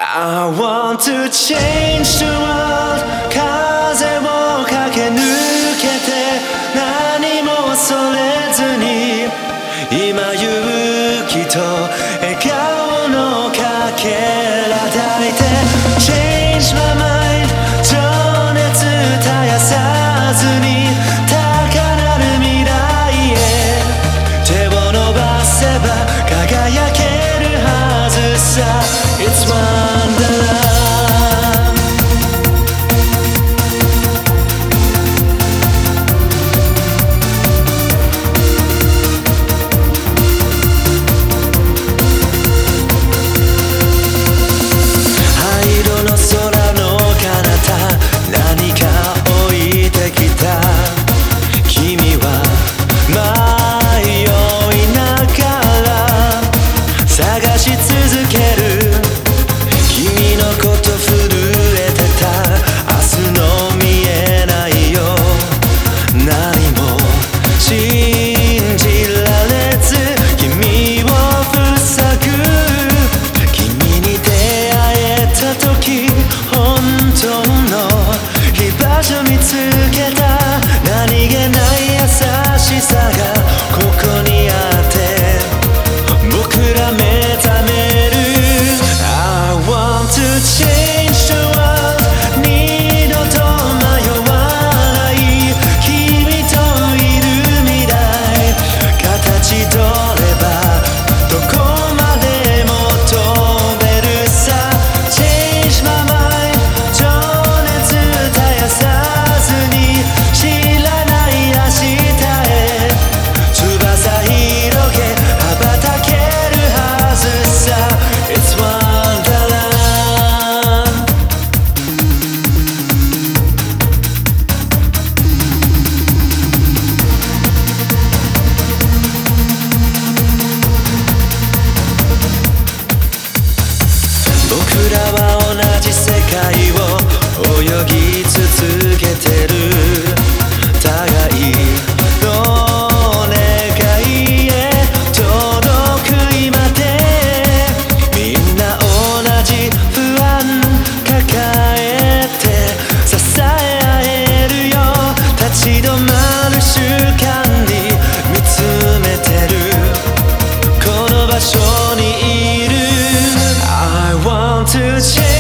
I want to change the world 風を駆け抜けて何も恐れずに今勇気と笑顔のかけら抱いて Change my mind 情熱絶やさずに高なる未来へ手を伸ばせば輝けるはずさ It's wonderland泳ぎ続けてる互いの願いへ届く今でみんな同じ不安抱えて支え合えるよ立ち止まる瞬間に見つめてるこの場所にいる I want to change